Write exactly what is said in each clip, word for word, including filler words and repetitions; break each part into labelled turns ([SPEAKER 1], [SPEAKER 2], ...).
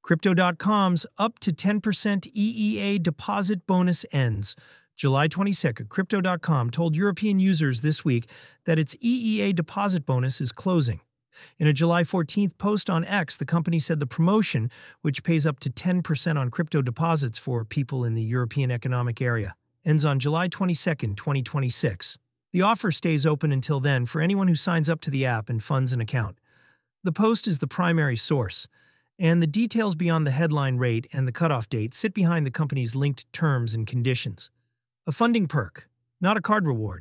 [SPEAKER 1] Crypto dot com's up to ten percent E E A deposit bonus ends. July twenty-second, Crypto dot com told European users this week that its E E A deposit bonus is closing. In a July fourteenth post on X, the company said the promotion, which pays up to ten percent on crypto deposits for people in the European Economic Area, ends on July twenty-second, twenty twenty-six. The offer stays open until then for anyone who signs up to the app and funds an account. The post is the primary source, and the details beyond the headline rate and the cutoff date sit behind the company's linked terms and conditions. A funding perk, not a card reward.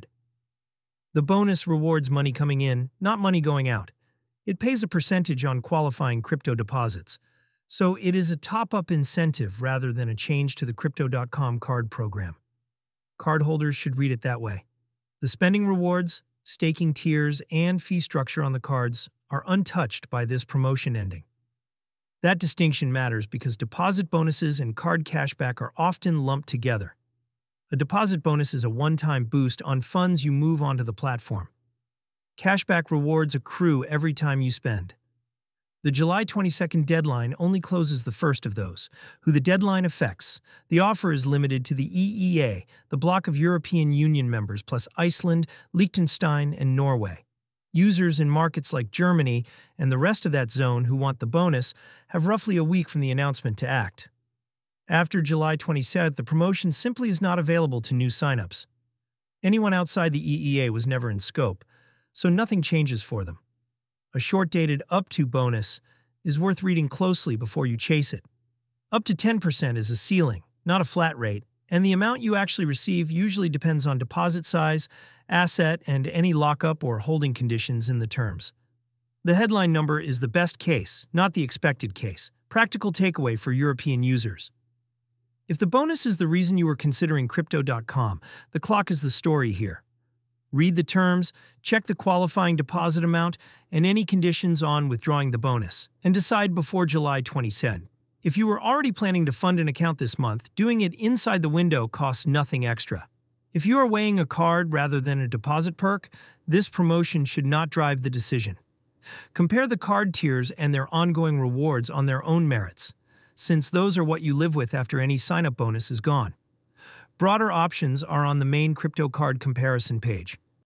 [SPEAKER 1] The bonus rewards money coming in, not money going out. It pays a percentage on qualifying crypto deposits, so it is a top-up incentive rather than a change to the Crypto dot com card program. Cardholders should read it that way. The spending rewards, staking tiers, and fee structure on the cards are untouched by this promotion ending. That distinction matters because deposit bonuses and card cashback are often lumped together. A deposit bonus is a one-time boost on funds you move onto the platform. Cashback rewards accrue every time you spend. The July twenty-second deadline only closes the first of those. Who the deadline affects: the offer is limited to the E E A, the bloc of European Union members, plus Iceland, Liechtenstein, and Norway. Users in markets like Germany and the rest of that zone who want the bonus have roughly a week from the announcement to act. After July twenty-seventh, the promotion simply is not available to new signups. Anyone outside the E E A was never in scope, so nothing changes for them. A short-dated up to bonus is worth reading closely before you chase it. Up to ten percent is a ceiling, not a flat rate, and the amount you actually receive usually depends on deposit size, asset, and any lockup or holding conditions in the terms. The headline number is the best case, not the expected case. Practical takeaway for European users. If the bonus is the reason you were considering Crypto dot com, the clock is the story here. Read the terms, check the qualifying deposit amount, and any conditions on withdrawing the bonus, and decide before July twenty-second. If you were already planning to fund an account this month, doing it inside the window costs nothing extra. If you are weighing a card rather than a deposit perk, this promotion should not drive the decision. Compare the card tiers and their ongoing rewards on their own merits, since those are what you live with after any sign-up bonus is gone. Broader options are on the main crypto card comparison page.